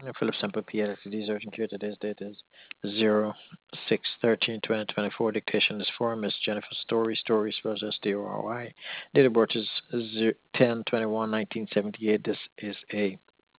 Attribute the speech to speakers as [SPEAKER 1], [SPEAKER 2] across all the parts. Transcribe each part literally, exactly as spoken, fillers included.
[SPEAKER 1] Philip Semper P. Ltd. Urgent care. Today's date is zero six thirteen twenty twenty-four. Dictation is for Miss Jennifer Story. Story spells S D O R Y. Date of birth is ten twenty-one nineteen seventy-eight. This is a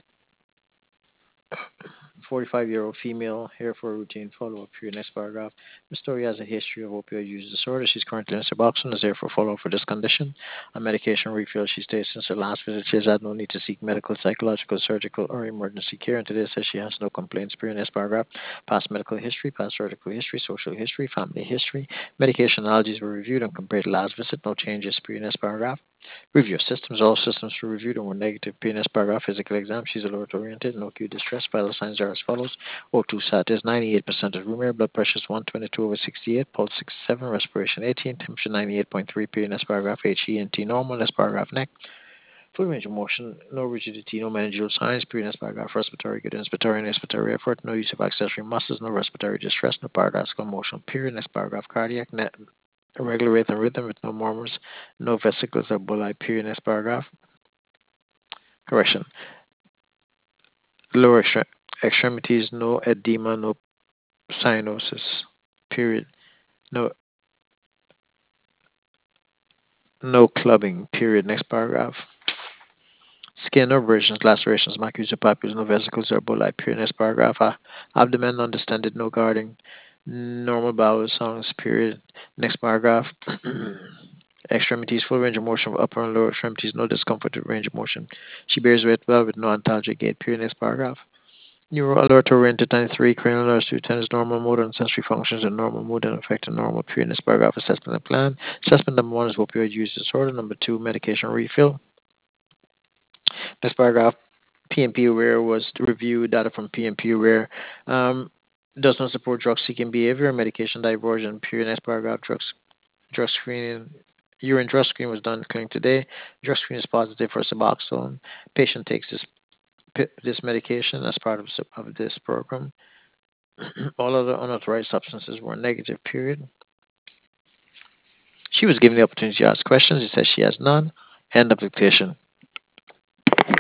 [SPEAKER 1] forty-five-year-old female here for a routine follow-up for your next paragraph. Miss Story has a history of opioid use disorder. She's currently in Suboxone, is here for follow-up for this condition. On medication refill, she states since her last visit, she has had no need to seek medical, psychological, surgical, or emergency care. And today says she has no complaints. Per your next paragraph, past medical history, past surgical history, social history, family history. Medication allergies were reviewed and compared to last visit. No changes. Per your next paragraph. Review systems. All systems were reviewed and were negative. P N S paragraph. Physical exam. She's alert oriented. No acute distress. Vital signs are as follows. O two sat is ninety-eight percent of room air. Blood pressure is one twenty-two over sixty-eight. Pulse sixty-seven. Respiration eighteen. Temperature ninety-eight point three. P N S paragraph. H E N T normal. Next paragraph. Neck. Full range of motion. No rigidity. No meningeal signs. P N S paragraph. Respiratory good. Inspiratory and expiratory effort. No use of accessory muscles. No respiratory distress. No paradoxical motion. Period. Next paragraph. Cardiac. Net. Irregular rate and rhythm with no murmurs, no vesicles or bullae. Period. Next paragraph. Correction. Lower extre- extremities, no edema, no cyanosis. Period. No no clubbing. Period. Next paragraph. Skin no abrasions, lacerations, macular papules, no vesicles or bullae. Period. Next paragraph. Uh, abdomen undistended, no guarding. Normal bowel sounds. Period. Next paragraph. Extremities, full range of motion of upper and lower extremities, no discomfort with range of motion. She bears weight well with no antalgic gait. Period. Next paragraph. Neuro alert oriented ninety-three, cranial alert two ten is normal motor and sensory functions and normal mood and affect and normal. Period. Next paragraph. Assessment and plan. Assessment number one is opioid use disorder. Number two, medication refill. Next paragraph. P M P aware was to review data from P M P aware. Um, does not support drug seeking behavior, medication diversion. Period. Next paragraph. Drugs drug screening. Urine drug screen was done clinic today. Drug screen is positive for Suboxone. Patient takes this this medication as part of, of this program. All other unauthorized substances were negative. Period. She was given the opportunity to ask questions. He says she has none. End of dictation.